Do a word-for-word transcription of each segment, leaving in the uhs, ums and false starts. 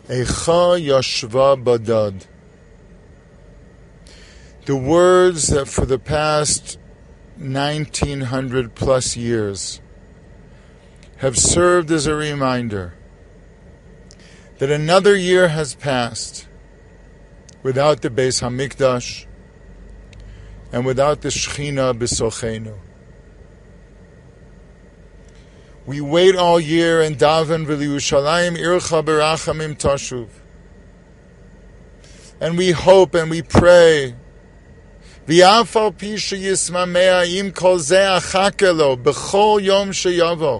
Eicha Yashva Badad. The words that for the past nineteen hundred plus years have served as a reminder that another year has passed without the Beis Hamikdash and without the Shechina B'sochenu. We wait all year and daven v'liyushalayim ircha berachamim tashuv. And we hope and we pray v'yafal pi sheyismamea im kol zeh achakelo b'chol yom sheyavo.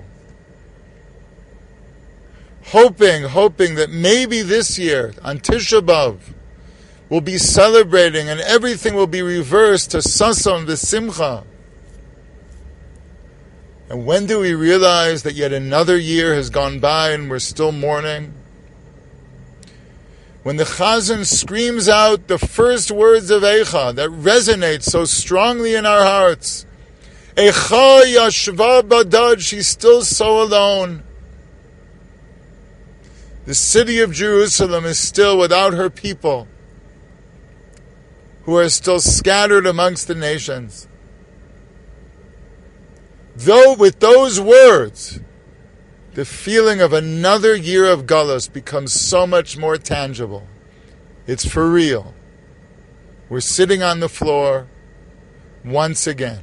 Hoping, hoping that maybe this year, on Tisha B'Av, we'll be celebrating and everything will be reversed to sason v'simcha. And when do we realize that yet another year has gone by and we're still mourning? When the Chazan screams out the first words of Eicha that resonate so strongly in our hearts, Eicha Yashva Badad, she's still so alone. The city of Jerusalem is still without her people, who are still scattered amongst the nations. Though with those words, the feeling of another year of Galus becomes so much more tangible. It's for real. We're sitting on the floor once again.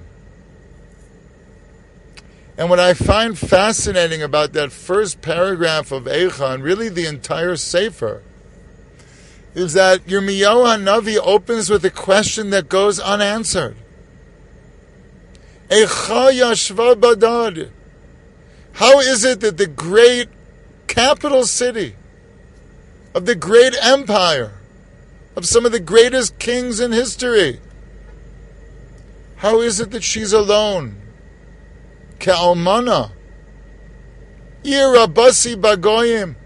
And what I find fascinating about that first paragraph of Eicha, and really the entire Sefer, is that Yirmiyahu HaNavi opens with a question that goes unanswered. Eicha Yashva Badad. How is it that the great capital city of the great empire, of some of the greatest kings in history, how is it that she's alone? Ke'almana. Ir Abasi Bagoyim.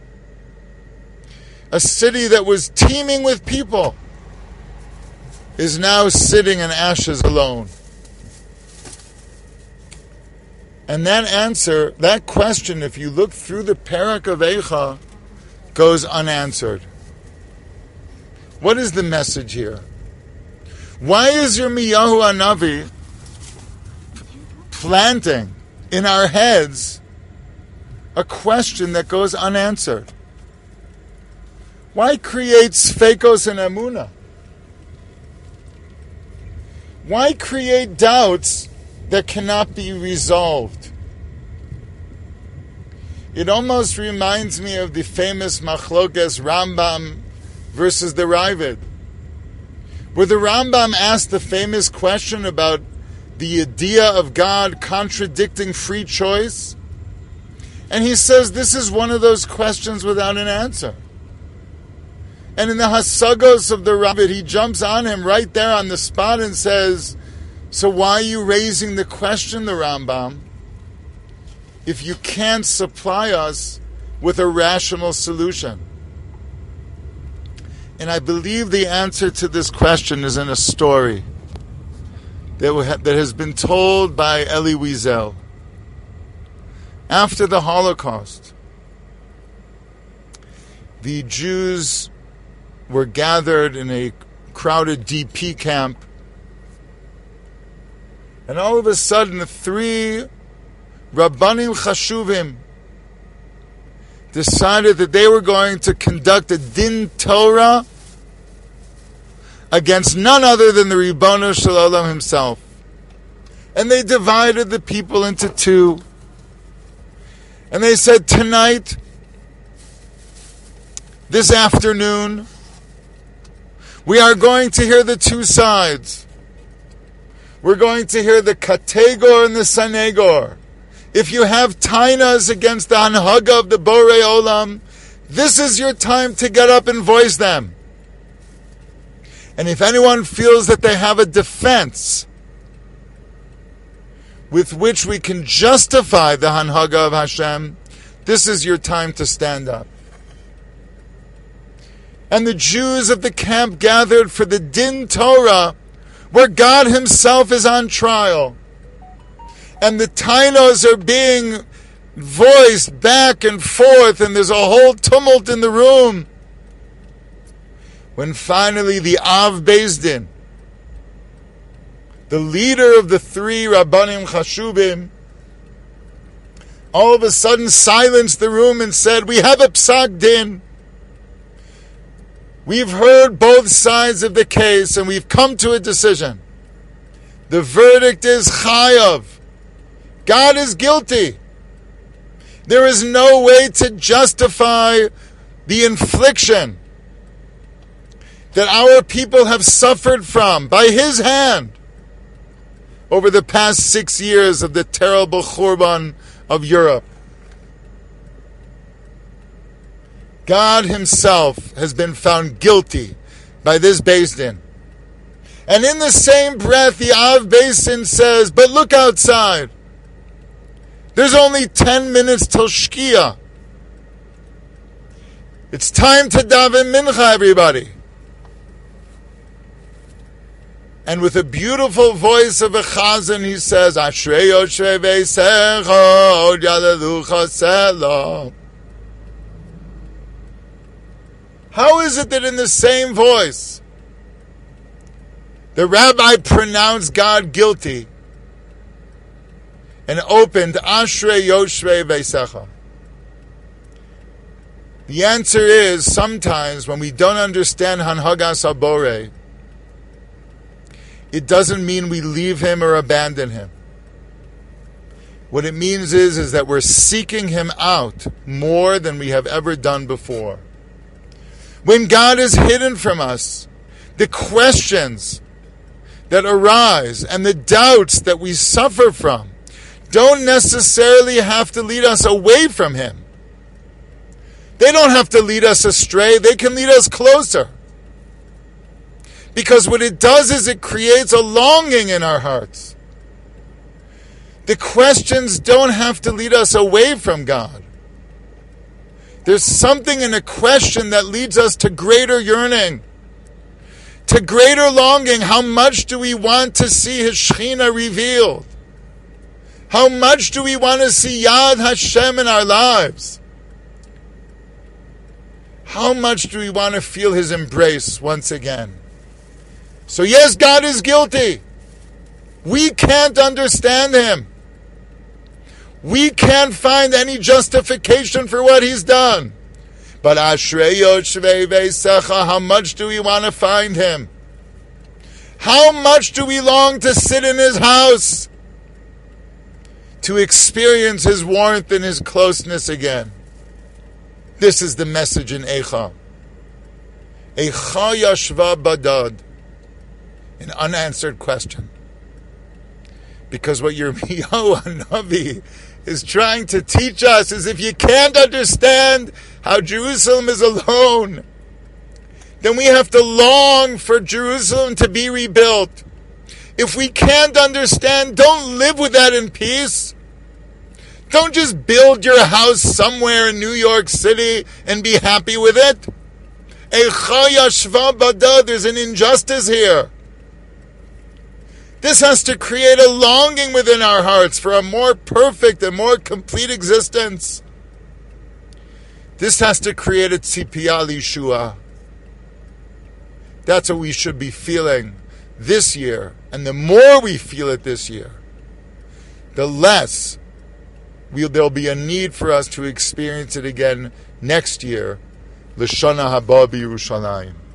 A city that was teeming with people is now sitting in ashes alone. And that answer, that question, if you look through the parak of Eicha, goes unanswered. What is the message here? Why is Yirmiyahu HaNavi planting in our heads a question that goes unanswered? Why create sfekos and emunah? Why create doubts that cannot be resolved? It almost reminds me of the famous machlokes Rambam versus the Ravid, where the Rambam asked the famous question about the idea of God contradicting free choice, and he says this is one of those questions without an answer. And in the Hasagos of the Ravid, he jumps on him right there on the spot and says, so why are you raising the question, the Rambam, if you can't supply us with a rational solution? And I believe the answer to this question is in a story that has been told by Elie Wiesel. After the Holocaust, the Jews were gathered in a crowded D P camp, and all of a sudden, the three Rabbanim Chashuvim decided that they were going to conduct a Din Torah against none other than the Ribbono Shel Olam himself. And they divided the people into two. And they said, tonight, this afternoon, we are going to hear the two sides. We're going to hear the Kategor and the Sanegor. If you have tainas against the Hanhaga of the Borei Olam, this is your time to get up and voice them. And if anyone feels that they have a defense with which we can justify the Hanhaga of Hashem, this is your time to stand up. And the Jews of the camp gathered for the Din Torah, where God himself is on trial. And the tainos are being voiced back and forth, and there's a whole tumult in the room. when finally the Av Beis Din, the leader of the three Rabbanim Chashubim, all of a sudden silenced the room and said, "We have a psak din. We've heard both sides of the case and we've come to a decision. The verdict is chayav. God is guilty. There is no way to justify the infliction that our people have suffered from by His hand over the past six years of the terrible Churban of Europe. God Himself has been found guilty by this Beis Din." And in the same breath, the Av Beis Din says, "But look outside. There's only ten minutes till Shkia. It's time to daven mincha, everybody." And with a beautiful voice of a chazan, he says, "Ashrei Yoshvei Beisecha Od Yalelucha Sela." How is it that in the same voice, the rabbi pronounced God guilty and opened Ashrei Yoshvei Beisecha? The answer is, sometimes when we don't understand Hanhagas Habore, it doesn't mean we leave Him or abandon Him. What it means is, is that we're seeking Him out more than we have ever done before. When God is hidden from us, the questions that arise and the doubts that we suffer from don't necessarily have to lead us away from Him. They don't have to lead us astray. They can lead us closer. Because what it does is it creates a longing in our hearts. The questions don't have to lead us away from God. There's something in a question that leads us to greater yearning, to greater longing. How much do we want to see His Shekhinah revealed? How much do we want to see Yad Hashem in our lives? How much do we want to feel His embrace once again? So yes, God is guilty. We can't understand Him. We can't find any justification for what He's done. But Ashrei Yoshvei Beisecha, how much do we want to find Him? How much do we long to sit in His house, to experience His warmth and His closeness again? This is the message in Eicha. Eicha Yashva Badad. An unanswered question. Because what Yirmiyahu Hanavi is trying to teach us is, if you can't understand how Jerusalem is alone, then we have to long for Jerusalem to be rebuilt. If we can't understand, don't live with that in peace. Don't just build your house somewhere in New York City and be happy with it. Eicha Yashva Badad, there's an injustice here. This has to create a longing within our hearts for a more perfect and more complete existence. This has to create a tzipiyah liyeshua. That's what we should be feeling this year. And the more we feel it this year, the less we'll, there'll be a need for us to experience it again next year. L'shana haba b'Yerushalayim.